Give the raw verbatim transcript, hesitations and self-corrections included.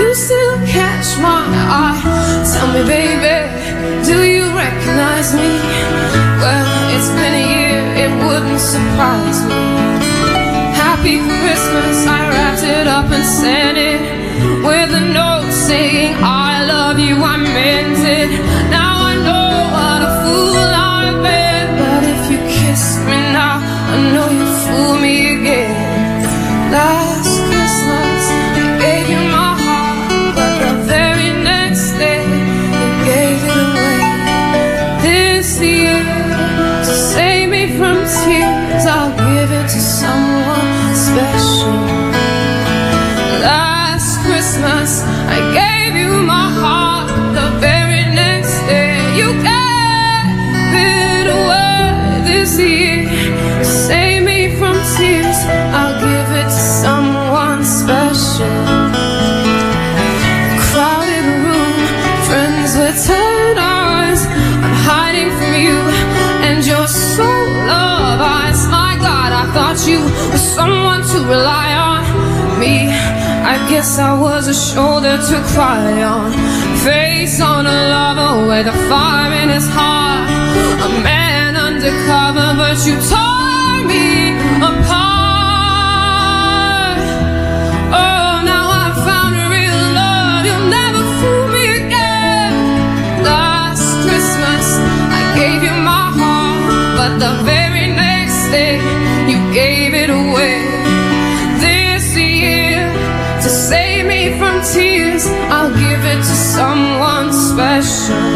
you still catch my eye. Tell me, baby, do you recognize me? Well, it's been a year, it wouldn't surprise me. Happy Christmas, I wrapped it up and sent it with a note saying I love you, I meant it. Now I know what a fool I've been, but if you kiss me now, I know you fool me again. Last Christmas, I gave you my heart, but the very next day, you gave it away. This year, to save me from tears, I'll give it to someone special. Last Christmas, I gave you my heart, the very next day, you gave it away. This year, to save me from tears, I'll give it to someone special. Crowded room, friends with tired eyes, I'm hiding from you and your soul of eyes. My God, I thought you were someone to rely on. Me, I guess I was a shoulder to cry on. Face on a lover with a fire in his heart. A man undercover, but you tore me apart. Oh, now I've found a real love, you'll never fool me again. Last Christmas, I gave you my heart, but the very next day, you gave it away. This year, to save me from tears, I'll give it to someone special.